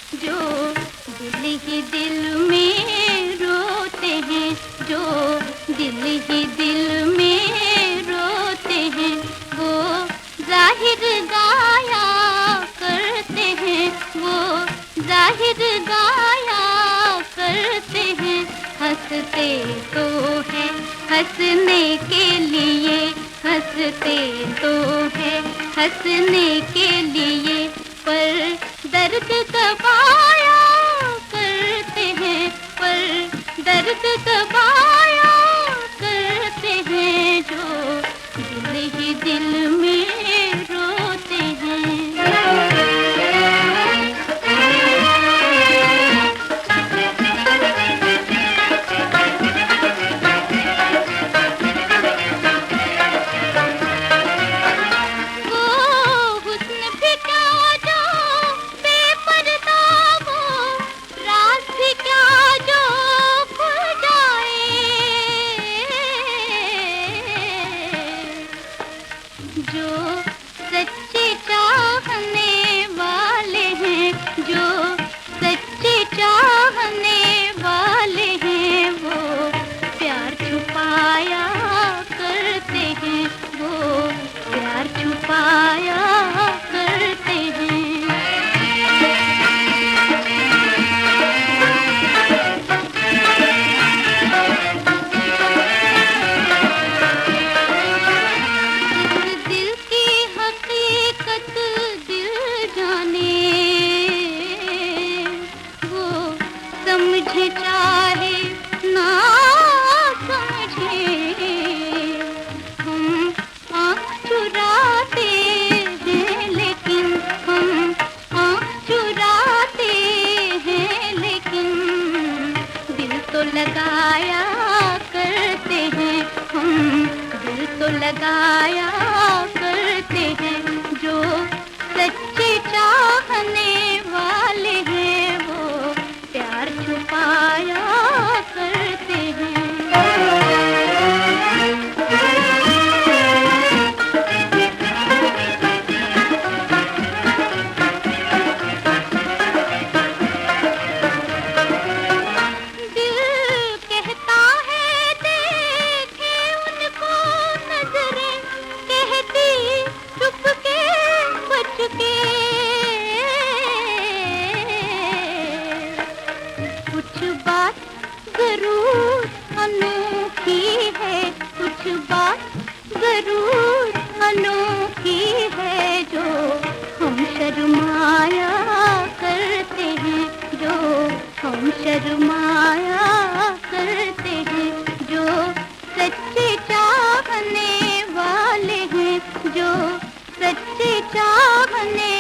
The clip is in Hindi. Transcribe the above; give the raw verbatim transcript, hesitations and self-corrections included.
जो दिल ही दिल में रोते हैं, जो दिल ही दिल में रोते हैं, वो जाहिर गाया करते हैं, वो जाहिर गाया करते हैं। हंसते तो है हंसने के लिए, हंसते तो है हंसने के लिए, पर दर्द दबाया करते हैं, पर दर्द दबाया करते हैं, जो दिल ही दिल में रोते हैं। जो सच्चे चाहने वाले हैं, जो सच्चे चाहने वाले हैं, वो प्यार छुपाया करते हैं, वो प्यार छुपाया करते हैं। समझे चाहे ना समझे, हम आँख चुराते हैं, लेकिन हम आँख चुराते हैं, लेकिन दिल तो लगाया करते हैं, हम दिल तो लगाया करते हैं। जो सच्चे चाहने वाले हैं, वो प्यार छुपाया करते हैं। दिल कहता है देखे उनको नजरें, कहती चुपके बचके, कुछ बात जरूर अनोखी है, कुछ बात जरूर अनोखी है, जो हम शर्माया करते हैं, जो हम शर्माया करते हैं। जो सच्चे चाहने वाले हैं, जो सच्चे चाहने